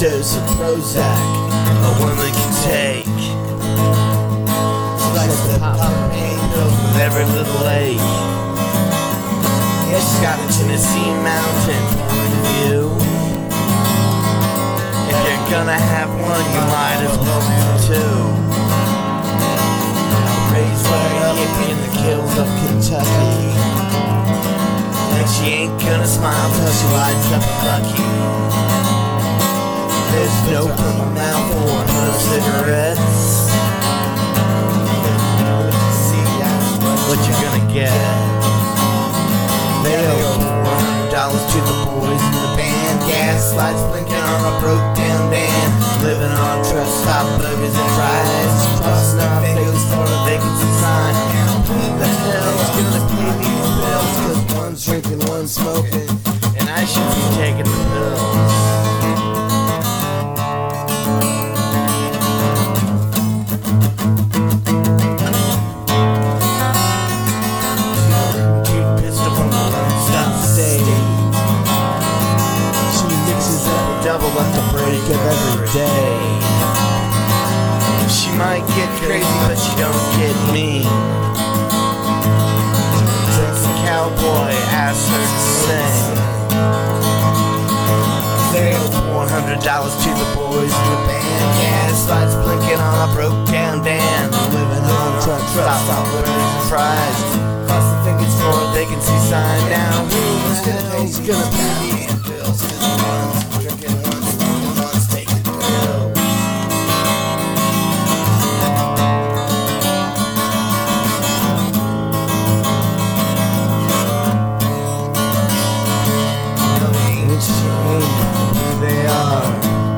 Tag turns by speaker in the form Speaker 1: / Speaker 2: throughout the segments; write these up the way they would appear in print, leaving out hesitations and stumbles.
Speaker 1: dose of Prozac a woman can take. She likes to pop her pain pills with every little ache. Yeah, she's got a Tennessee mountain point of view. If you're gonna have one, you might as well have two. Raised by a hippie in the hills of Kentucky, and she ain't gonna smile till she lights up a Bucky. There's no amount for her cigarettes. What you gonna get? They owe $100 to the boys in the band. Gas lights blinking on a broke down van. Living on truck stop burgers and fries. Crossing our fingers for a vacancy sign. Who the hell's gonna pay these bills? 'Cause one's drinking, one's smoking, and I should be taking the pills. Double at the break of every day. She might get crazy, but she don't get mean. Since a cowboy asks her to sing, they owe $400 to the boys in the band. Gas lights blinking on a broke down van. Living on truck stop burgers and fries. Cross the fingers for a vacancy sign down. Who's gonna pay the bills? 'Cause one's drinking, one's smoking, one's taking the pill. They ain't ashamed of who they are.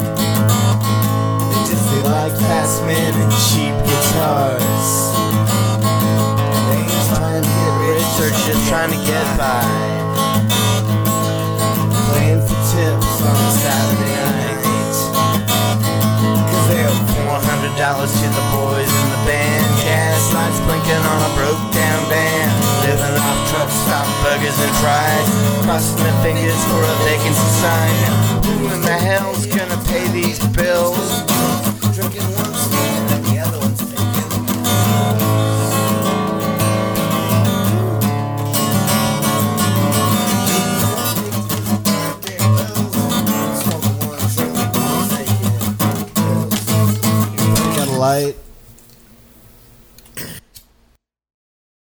Speaker 1: They like fast men and cheap guitars. They ain't trying to get rich, they're just trying to get by. Playing for tips on a Saturday night. 'Cause they owe $400 to the boys in the band. Gas lights blinking on a broke down van. Living off truck stop burgers and fries. Crossing their fingers for a vacancy sign. Who in the hell's gonna pay these bills? Drinking